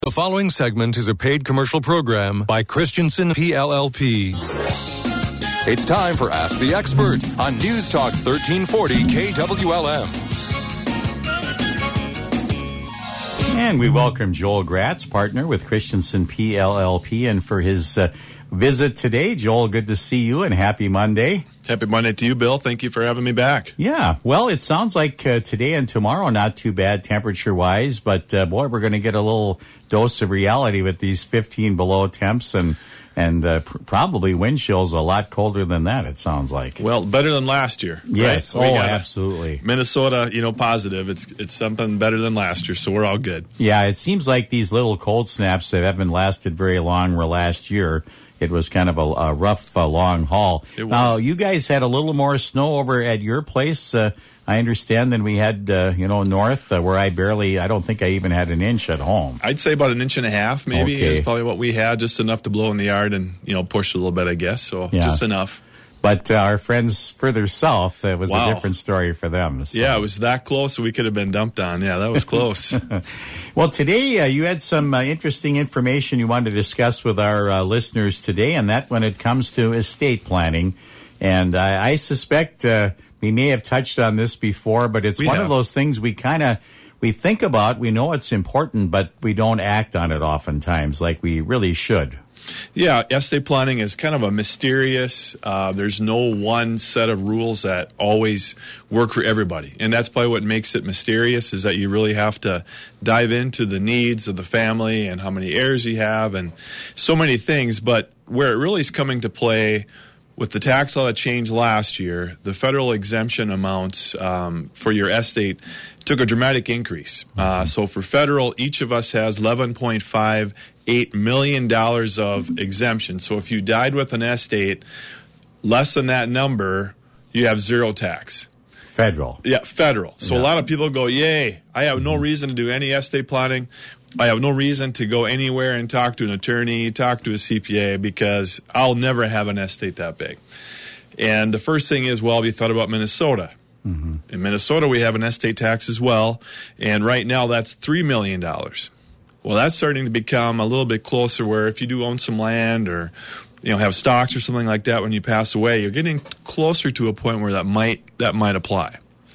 The following segment is a paid commercial program by Christensen PLLP. It's time for Ask the Expert on News Talk 1340 KWLM. And we welcome Joel Gratz, partner with Christensen PLLP, and for his visit today. Joel, good to see you, and happy Monday. Happy Monday to you, Bill. Thank you for having me back. Yeah, well, it sounds like today and tomorrow not too bad temperature-wise, but boy, we're going to get a little dose of reality with these 15 below temps and probably wind chills a lot colder than that, it sounds like. Well, better than last year. Yes, right? Absolutely. Minnesota, positive. It's something better than last year, so we're all good. Yeah, it seems like these little cold snaps that haven't lasted very long were last year. It was kind of a rough, long haul. It was. Now, you guys had a little more snow over at your place, I understand, than we had, north, where I don't think I even had an inch at home. I'd say about an inch and a half, maybe, okay. is probably what we had, just enough to blow in the yard and, push a little bit, I guess, so yeah. Just enough. But our friends further south, it was Wow. a different story for them. So. Yeah, it was that close we could have been dumped on. Yeah, that was close. Well, today you had some interesting information you wanted to discuss with our listeners today, and that when it comes to estate planning. And I suspect we may have touched on this before, but it's one of those things we think about. We know it's important, but we don't act on it oftentimes like we really should. Yeah, estate planning is kind of a mysterious, there's no one set of rules that always work for everybody. And that's probably what makes it mysterious, is that you really have to dive into the needs of the family and how many heirs you have and so many things. But where it really is coming to play with the tax law that changed last year, the federal exemption amounts for your estate took a dramatic increase. So for federal, each of us has $11.58 million of exemption. So if you died with an estate less than that number, you have zero tax. Federal. Yeah, federal. So a lot of people go, yay, I have no reason to do any estate planning. I have no reason to go anywhere and talk to an attorney, talk to a CPA, because I'll never have an estate that big. And the first thing is, well, have you thought about Minnesota? Mm-hmm. In Minnesota, we have an estate tax as well, and right now that's $3 million. Well, that's starting to become a little bit closer, where if you do own some land or have stocks or something like that when you pass away, you're getting closer to a point where that might apply.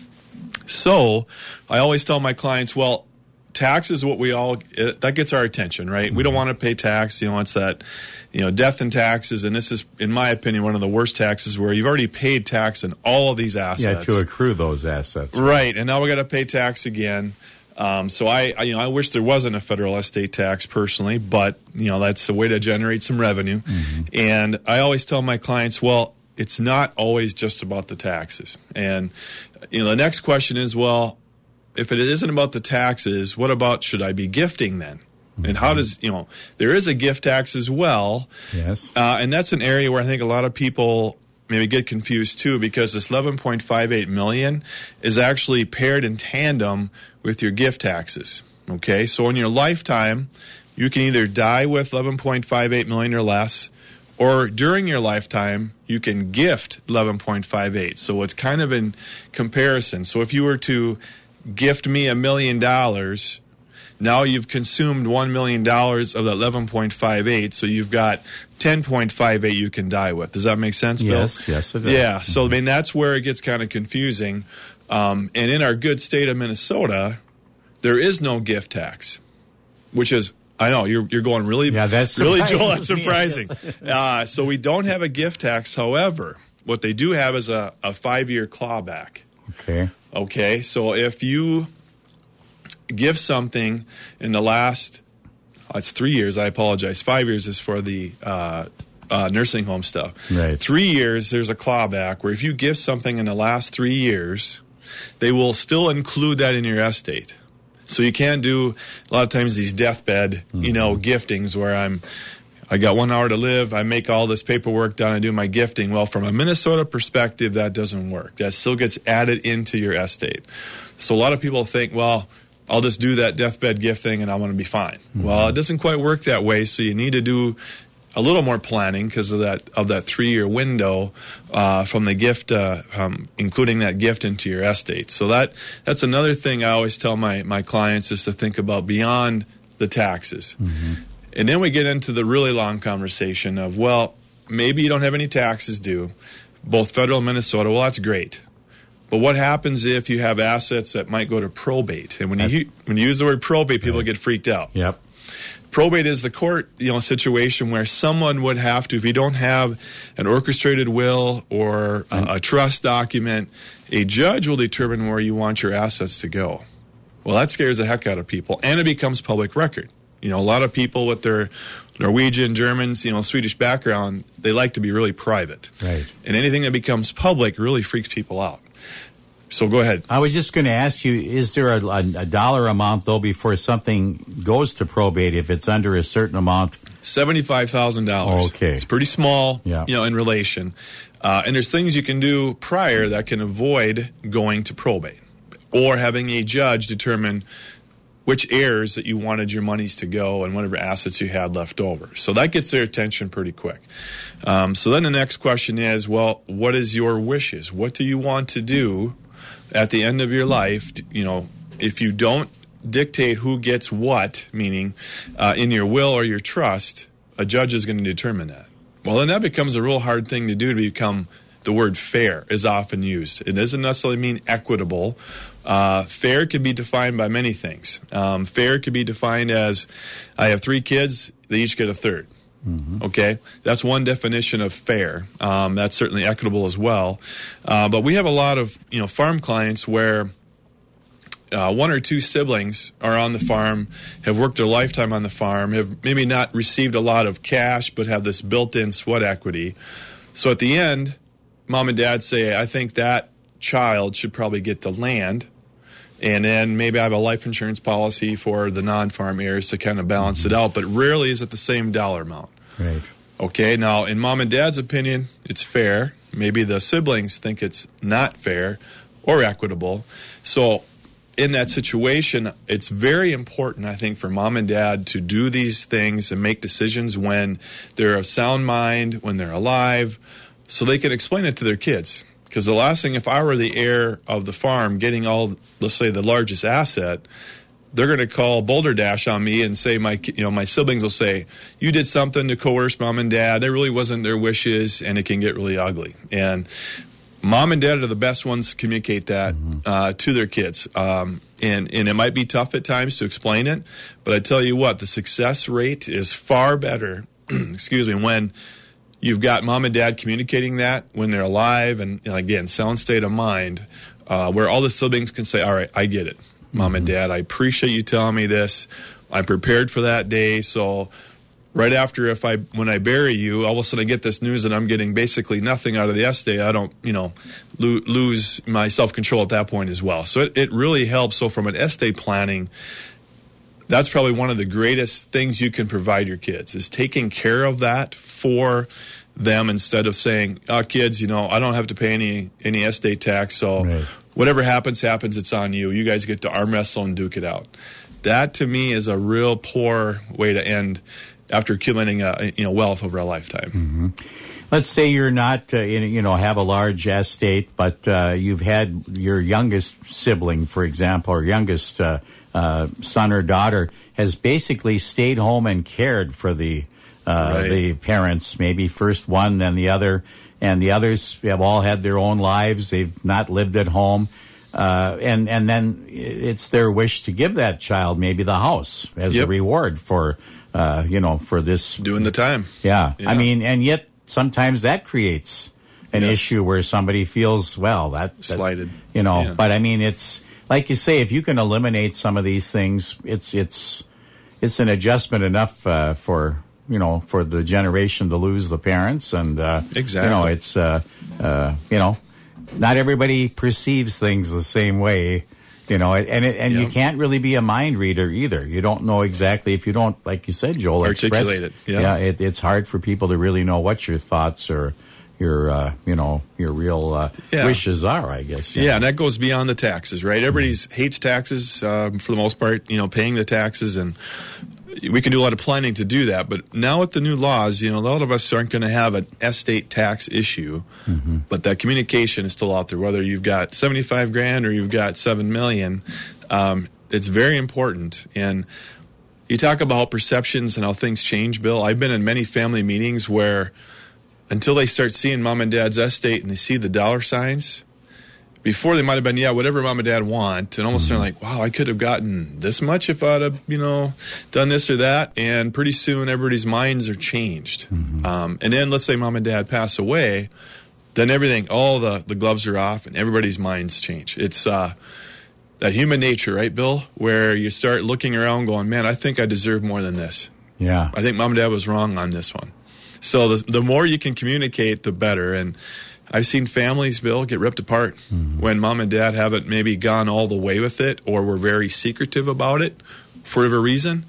So I always tell my clients, well, tax is what that gets our attention, right? Mm-hmm. We don't want to pay tax. It's that, death and taxes. And this is, in my opinion, one of the worst taxes, where you've already paid tax on all of these assets. Yeah, to accrue those assets. Right. And now we got to pay tax again. So I wish there wasn't a federal estate tax personally, but, that's a way to generate some revenue. Mm-hmm. And I always tell my clients, well, it's not always just about the taxes. And, the next question is, well, if it isn't about the taxes, what about, should I be gifting then? Mm-hmm. And how does, there is a gift tax as well. Yes. And that's an area where I think a lot of people maybe get confused too, because this $11.58 million is actually paired in tandem with your gift taxes. Okay. So in your lifetime, you can either die with $11.58 million or less, or during your lifetime, you can gift $11.58. So it's kind of in comparison. So if you were to gift me $1 million, now you've consumed $1 million of that 11.58, so you've got 10.58 you can die with. Does that make sense, Bill? Yes, it does. Yeah, so that's where it gets kind of confusing. And in our good state of Minnesota, there is no gift tax, which is, I know, you're going really, that's really, Joel, that's surprising. So we don't have a gift tax. However, what they do have is a 5-year clawback. Okay, so if you give something in the last, it's 3 years, I apologize. 5 years is for the nursing home stuff. Right. 3 years, there's a clawback where if you give something in the last 3 years, they will still include that in your estate. So you can't do, a lot of times, these deathbed, giftings where I got 1 hour to live, I make all this paperwork done, I do my gifting. Well, from a Minnesota perspective, that doesn't work. That still gets added into your estate. So a lot of people think, well, I'll just do that deathbed gift thing and I'm going to be fine. Mm-hmm. Well, it doesn't quite work that way, so you need to do a little more planning because of that 3-year window from the gift, including that gift into your estate. So that's another thing I always tell my clients is to think about beyond the taxes. And then we get into the really long conversation of, well, maybe you don't have any taxes due, both federal and Minnesota. Well, that's great. But what happens if you have assets that might go to probate? And when you use the word probate, people get freaked out. Yep. Probate is the court, situation where someone would have to, if you don't have an orchestrated will or a trust document, a judge will determine where you want your assets to go. Well, that scares the heck out of people, and it becomes public record. A lot of people with their Norwegian, Germans, Swedish background, they like to be really private. Right. And anything that becomes public really freaks people out. So go ahead. I was just going to ask you, is there a dollar amount, though, before something goes to probate if it's under a certain amount? $75,000. Okay. It's pretty small, yeah. In relation. And there's things you can do prior that can avoid going to probate or having a judge determine which heirs that you wanted your monies to go and whatever assets you had left over. So that gets their attention pretty quick. So then the next question is, well, what is your wishes? What do you want to do at the end of your life? If you don't dictate who gets what, meaning in your will or your trust, a judge is going to determine that. Well, then that becomes a real hard thing to do. To become, the word fair is often used. It doesn't necessarily mean equitable. Fair can be defined by many things. Fair could be defined as, I have 3 kids, they each get a third. Okay, that's one definition of fair. That's certainly equitable as well. But we have a lot of farm clients where 1 or 2 siblings are on the farm, have worked their lifetime on the farm, have maybe not received a lot of cash, but have this built-in sweat equity. So at the end, mom and dad say, I think that child should probably get the land, and then maybe I have a life insurance policy for the non-farm heirs to kind of balance it out, but rarely is it the same dollar amount. Right. Okay, now in mom and dad's opinion, it's fair. Maybe the siblings think it's not fair or equitable. So in that situation, it's very important, I think, for mom and dad to do these things and make decisions when they're of sound mind, when they're alive, so they can explain it to their kids. Because the last thing, if I were the heir of the farm getting all, let's say, the largest asset, they're going to call Boulder Dash on me and say my siblings will say, you did something to coerce mom and dad. That really wasn't their wishes, and it can get really ugly. And mom and dad are the best ones to communicate that to their kids. And it might be tough at times to explain it, but I tell you what, the success rate is far better, when you've got mom and dad communicating that when they're alive and again, sound state of mind, where all the siblings can say, all right, I get it, mom and dad, I appreciate you telling me this. I'm prepared for that day. So right after, when I bury you, all of a sudden I get this news that I'm getting basically nothing out of the estate. I don't, lose my self-control at that point as well. So it really helps. So from an estate planning, that's probably one of the greatest things you can provide your kids, is taking care of that for them instead of saying, oh, kids, I don't have to pay any estate tax, so right. Whatever happens, it's on you. You guys get to arm wrestle and duke it out. That, to me, is a real poor way to end after accumulating wealth over a lifetime. Let's say you're not, have a large estate, but you've had your youngest sibling, for example, or youngest son or daughter has basically stayed home and cared for the parents, maybe first one, then the other, and the others have all had their own lives. They've not lived at home. And then it's their wish to give that child maybe the house as a reward for, for this. Doing the time. Yeah. I mean, and yet sometimes that creates an issue where somebody feels, slighted. But I mean, it's like you say, if you can eliminate some of these things, it's an adjustment enough for the generation to lose the parents, and exactly. It's not everybody perceives things the same way, and you can't really be a mind reader either. You don't know exactly, if you don't, like you said, Joel, articulate it. Yeah, it's hard for people to really know what your thoughts or your real wishes are, I guess. Yeah, and that goes beyond the taxes, right? Everybody hates taxes for the most part, paying the taxes, and we can do a lot of planning to do that. But now with the new laws, a lot of us aren't going to have an estate tax issue, but that communication is still out there. Whether you've got $75,000 or you've got $7 million, it's very important. And you talk about perceptions and how things change, Bill. I've been in many family meetings where until they start seeing mom and dad's estate and they see the dollar signs, before they might have been, whatever mom and dad want, and almost they're like, wow, I could have gotten this much if I'd have, done this or that. And pretty soon everybody's minds are changed. And then let's say mom and dad pass away, then everything, all the gloves are off and everybody's minds change. It's that human nature, right, Bill, where you start looking around going, man, I think I deserve more than this. Yeah. I think mom and dad was wrong on this one. So the more you can communicate, the better. And I've seen families, Bill, get ripped apart when mom and dad haven't maybe gone all the way with it or were very secretive about it for whatever reason.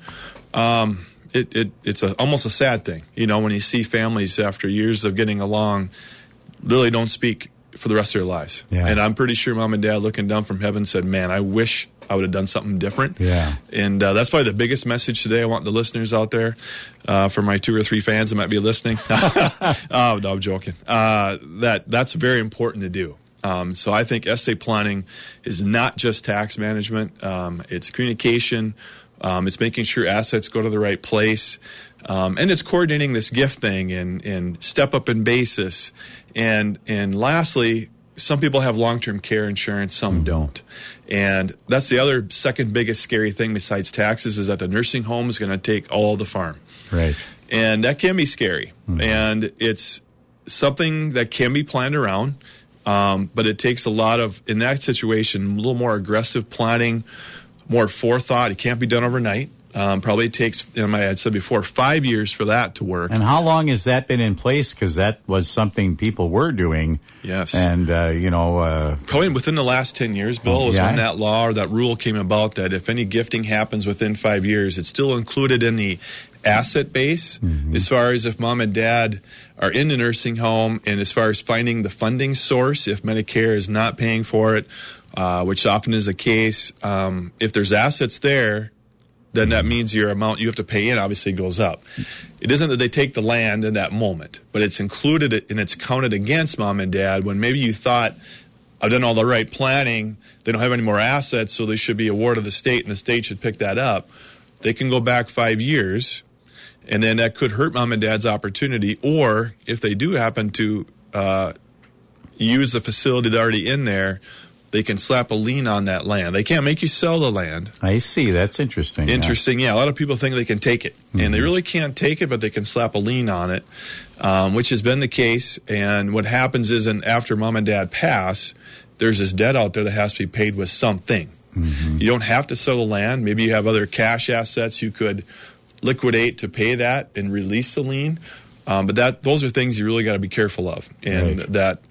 It's almost a sad thing, when you see families after years of getting along really don't speak for the rest of their lives. Yeah. And I'm pretty sure mom and dad looking down from heaven said, man, I wish I would have done something different. Yeah. And that's probably the biggest message today. I want the listeners out there, for my 2 or 3 fans that might be listening. Oh, no, I'm joking. That's very important to do. So I think estate planning is not just tax management. It's communication. It's making sure assets go to the right place. And it's coordinating this gift thing and step up in basis. And lastly, some people have long-term care insurance, some don't. And that's the other second biggest scary thing besides taxes is that the nursing home is going to take all the farm. Right. And that can be scary. And it's something that can be planned around, but it takes a lot of, in that situation, a little more aggressive planning, more forethought. It can't be done overnight. Probably takes, I had said before, 5 years for that to work. And how long has that been in place? Because that was something people were doing. Yes. And, probably within the last 10 years, Bill, was when that law or that rule came about that if any gifting happens within 5 years, it's still included in the asset base as far as if mom and dad are in the nursing home and as far as finding the funding source, if Medicare is not paying for it, which often is the case, if there's assets there, then that means your amount you have to pay in obviously goes up. It isn't that they take the land in that moment, but it's included and it's counted against mom and dad when maybe you thought, I've done all the right planning, they don't have any more assets, so they should be awarded the state and the state should pick that up. They can go back 5 years, and then that could hurt mom and dad's opportunity, or if they do happen to use the facility that's already in there, they can slap a lien on that land. They can't make you sell the land. I see. That's interesting. Interesting, yeah. A lot of people think they can take it, and they really can't take it, but they can slap a lien on it, which has been the case. And what happens is, after mom and dad pass, there's this debt out there that has to be paid with something. You don't have to sell the land. Maybe you have other cash assets you could liquidate to pay that and release the lien. But those are things you really got to be careful of, and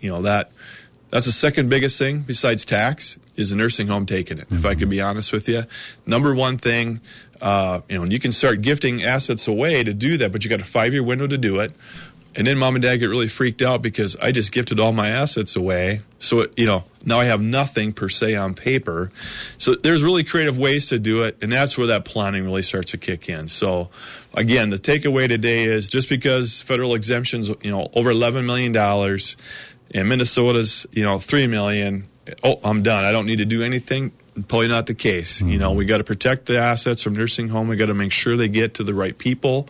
that's the second biggest thing besides tax is a nursing home taking it, if I could be honest with you. Number one thing, you can start gifting assets away to do that, but you got a 5-year window to do it. And then mom and dad get really freaked out because I just gifted all my assets away. So, now I have nothing per se on paper. So there's really creative ways to do it, and that's where that planning really starts to kick in. So, again, the takeaway today is just because federal exemptions, over $11 million, and Minnesota's, $3 million. Oh, I'm done. I don't need to do anything. Probably not the case. We got to protect the assets from nursing home. We got to make sure they get to the right people,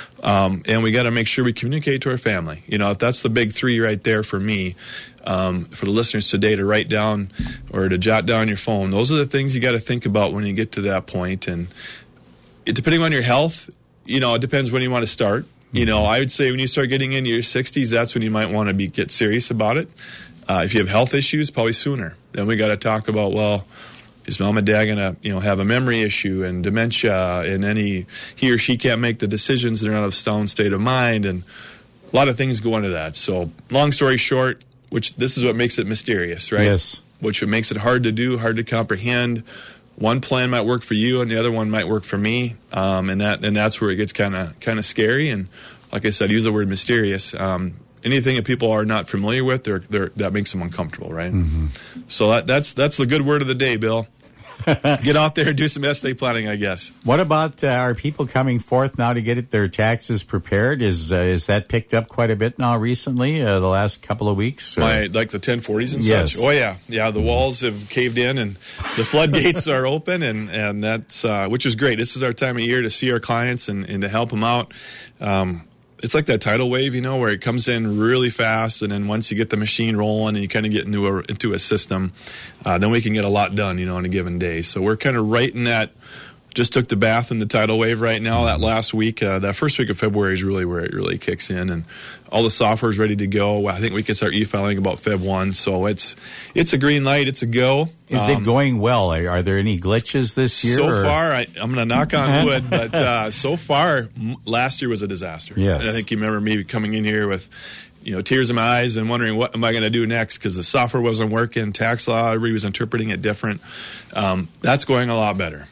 and we got to make sure we communicate to our family. That's the big 3 right there for me. For the listeners today to write down or to jot down your phone. Those are the things you got to think about when you get to that point. And depending on your health, it depends when you want to start. I would say when you start getting into your 60s, that's when you might want to get serious about it. If you have health issues, probably sooner. Then we got to talk about, well, is mom and dad going to, have a memory issue and dementia, and then he or she can't make the decisions, they're not of sound state of mind, and a lot of things go into that. So, long story short, which this is what makes it mysterious, right? Yes. Which makes it hard to do, hard to comprehend. One plan might work for you, and the other one might work for me, and that's where it gets kind of scary. And like I said, use the word mysterious. Anything that people are not familiar with, that makes them uncomfortable, right? So that's the good word of the day, Bill. get out there and do some estate planning, I guess. What about are people coming forth now to get their taxes prepared? Is that picked up quite a bit now recently, the last couple of weeks? Like the 1040s and yes. such? Oh, yeah. Yeah, the walls have caved in and the floodgates are open, and that's which is great. This is our time of year to see our clients and to help them out. It's like that tidal wave, where it comes in really fast, and then once you get the machine rolling and you kind of get into a system, then we can get a lot done, in a given day. So we're kind of right in that. Just took the bath in the tidal wave right now. That last week, that first week of February is really where it really kicks in, and all the software is ready to go. I think we can start e-filing about Feb 1, so it's a green light. It's a go. Is it going well? Are there any glitches this year? So far, I'm going to knock on wood, but so far, last year was a disaster. Yes. And I think you remember me coming in here with tears in my eyes and wondering what am I going to do next because the software wasn't working, tax law, everybody was interpreting it different. That's going a lot better.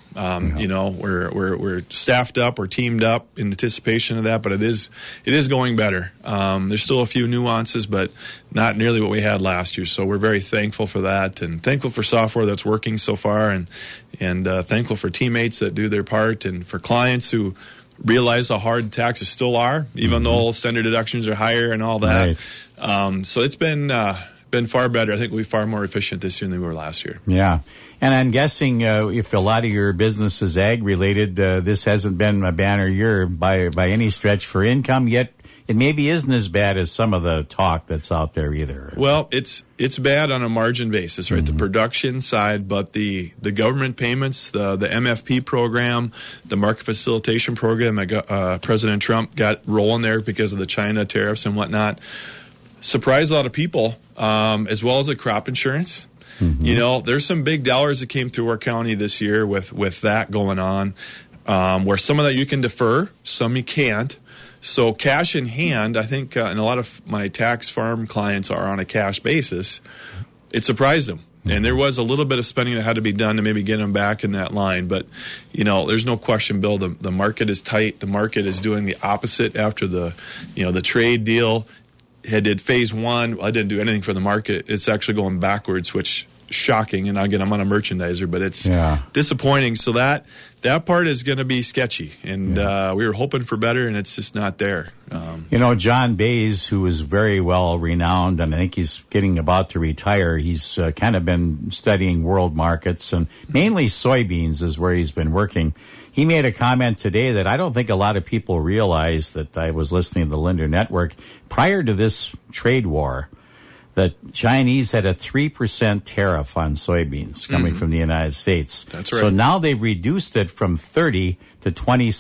We're staffed up, we're teamed up in anticipation of that, but it is going better. There's still a few nuances, but not nearly what we had last year. So we're very thankful for that, and thankful for software that's working so far, and thankful for teammates that do their part, and for clients who realize how hard taxes still are, even though standard deductions are higher and all that. Right. So it's been far better. I think we'll be far more efficient this year than we were last year. Yeah. And I'm guessing if a lot of your business is ag-related, this hasn't been a banner year by any stretch for income, yet it maybe isn't as bad as some of the talk that's out there either. Well, it's bad on a margin basis, right? The production side, but the government payments, the MFP program, the market facilitation program that President Trump got rolling there because of the China tariffs and whatnot, surprised a lot of people, as well as the crop insurance. There's some big dollars that came through our county this year with that going on, where some of that you can defer, some you can't. So cash in hand, I think, and a lot of my tax farm clients are on a cash basis. It surprised them. And there was a little bit of spending that had to be done to maybe get them back in that line. But, there's no question, Bill, the market is tight. The market is doing the opposite after the trade deal. Did phase one. I didn't do anything for the market. It's actually going backwards, which shocking. And again, I'm not a merchandiser, but it's disappointing. So that part is going to be sketchy. And we were hoping for better, and it's just not there. John Bays, who is very well renowned, and I think he's getting about to retire. He's kind of been studying world markets, and mainly soybeans is where he's been working. He made a comment today that I don't think a lot of people realize, that I was listening to the Linder Network. Prior to this trade war, the Chinese had a 3% tariff on soybeans coming from the United States. That's right. So now they've reduced it from 30 to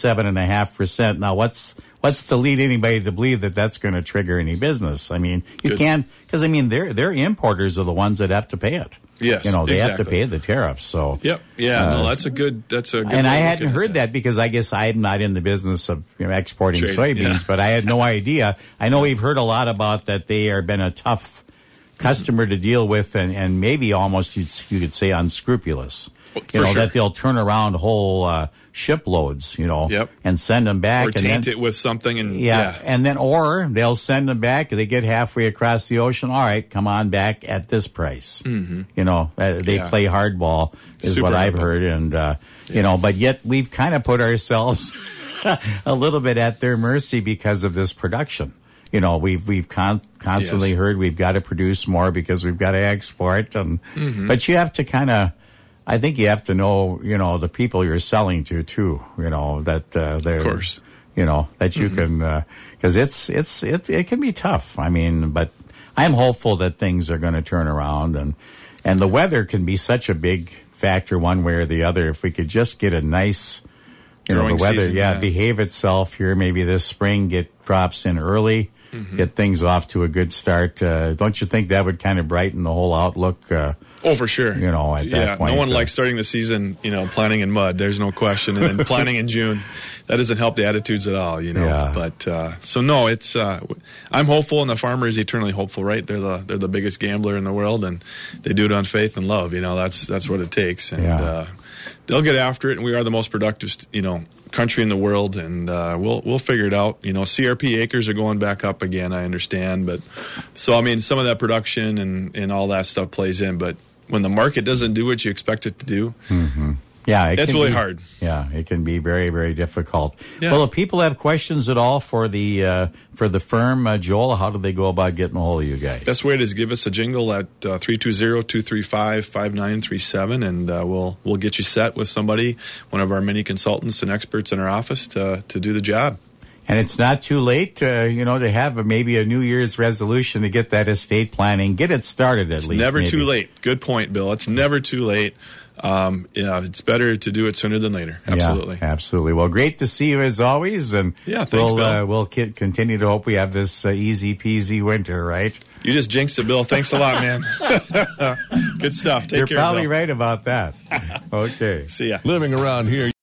27.5%. Now, what's to lead anybody to believe that that's going to trigger any business? I mean, you can't, because their importers are the ones that have to pay it. Yes, they have to pay the tariffs. So yep, that's a good. And I hadn't heard that because I guess I'm not in the business of exporting soybeans, but I had no idea. I know we've heard a lot about that. They have been a tough customer to deal with, and maybe almost you could say unscrupulous. That they'll turn around whole shiploads, and send them back, or taint it with something, and and then or they'll send them back. They get halfway across the ocean. All right, come on back at this price. They play hardball, is Super what I've hardball. heard, and but yet we've kind of put ourselves a little bit at their mercy because of this production. We've constantly heard we've got to produce more because we've got to export, and but you have to kind of. I think you have to know, the people you're selling to too. That they're, of course, that you can, because it can be tough. I mean, but I'm hopeful that things are going to turn around, and the weather can be such a big factor one way or the other. If we could just get a nice, the weather, season, behave itself here. Maybe this spring get drops in early, get things off to a good start. Don't you think that would kind of brighten the whole outlook? Oh, for sure. At that point. No one likes starting the season, planting in mud. There's no question. And then planting in June, that doesn't help the attitudes at all, Yeah. But, so no, it's, I'm hopeful, and the farmer is eternally hopeful, right? They're the biggest gambler in the world, and they do it on faith and love. That's what it takes. And, they'll get after it, and we are the most productive, country in the world, and we'll figure it out. CRP acres are going back up again, I understand, but so I mean some of that production and all that stuff plays in, but when the market doesn't do what you expect it to do, Yeah, it's really hard. Yeah, it can be very, very difficult. Yeah. Well, if people have questions at all for the firm, Joel, how do they go about getting a hold of you guys? Best way is give us a jingle at 320-235-5937, and we'll get you set with somebody, one of our many consultants and experts in our office to do the job. And it's not too late, to have maybe a New Year's resolution to get that estate planning, get it started at least. Never maybe. too late. Good point, Bill. It's never too late. It's better to do it sooner than later. Absolutely. Yeah, absolutely. Well, great to see you as always. And yeah, thanks, Bill. We'll continue to hope we have this easy peasy winter, right? You just jinxed it, Bill. Thanks a lot, man. Good stuff. Take care. You're probably Bill. right about that. Okay. See ya. Living around here.